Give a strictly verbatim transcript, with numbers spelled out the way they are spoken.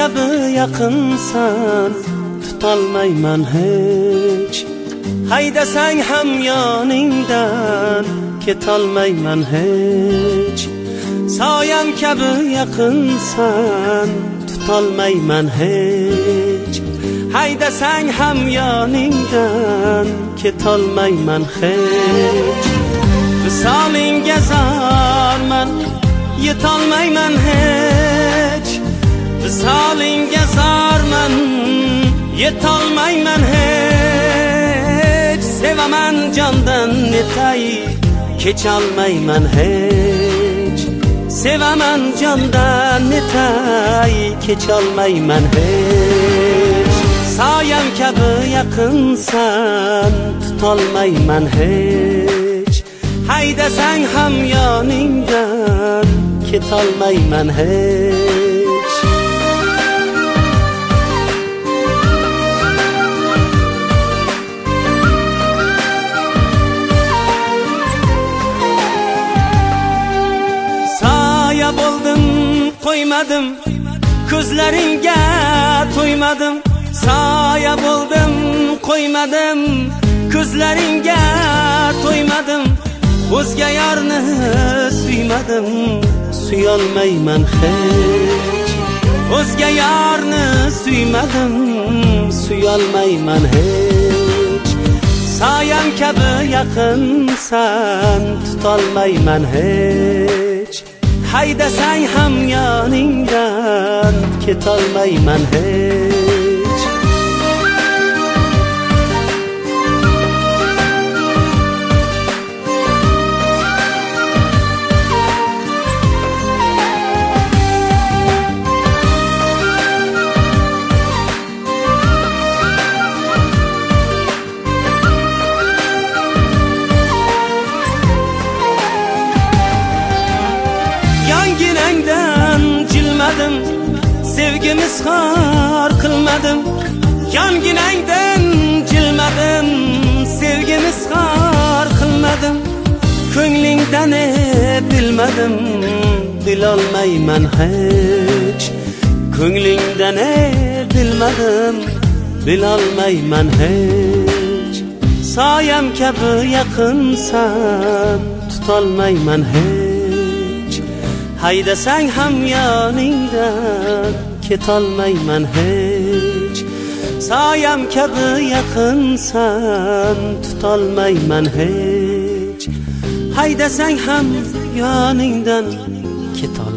kabi yaqinsan, tutolmayman hech. Haydasang ham yoningdan, ketolmayman hech. Soyam kabi yaqinsan, tutolmayman hech. Haydasang ham yoningdan, ketolmayman hech. Visolingga zorman, yetolmayman hech. Visolingga zorman, yetolmayman hech. Sevaman jondan netay, kecholmayman hech. Sevaman jondan netay, kecholmayman hech. Soyam kabi yaqinsan, tutolmayman hech. Haydasang ham yoningdan, ketolmayman hech. Soya bo'ldim, qo'ymadim, ko'zlaringga to'ymadim. Soya bo'ldim, qo'ymadim, ko'zlaringga to'ymadim. O'zga yorni suymadim, suyolmayman hech. O'zga yorni suymadim, suyolmayman hech. Soyam kabi yaqinsan, tutolmayman hech. Haydasang ham yoningdan, ketolmayman hech. Yonginangdan jilmadim, sevgimiz xor qilmadim. Yonginangdan jilmadim, sevgimiz xor qilmadim. Ko'nglingdan bilmadim, bilolmayman hech. Ko'nglingdan bilmadim, bilolmayman hech. Soyam kabi yaqinsan, tutolmayman hech. Haydasang ham yoningdan, ketolmayman hech. Soyam kabi yaqinsan, tutolmayman hech. Haydasang ham yoningdan, ketolmayman.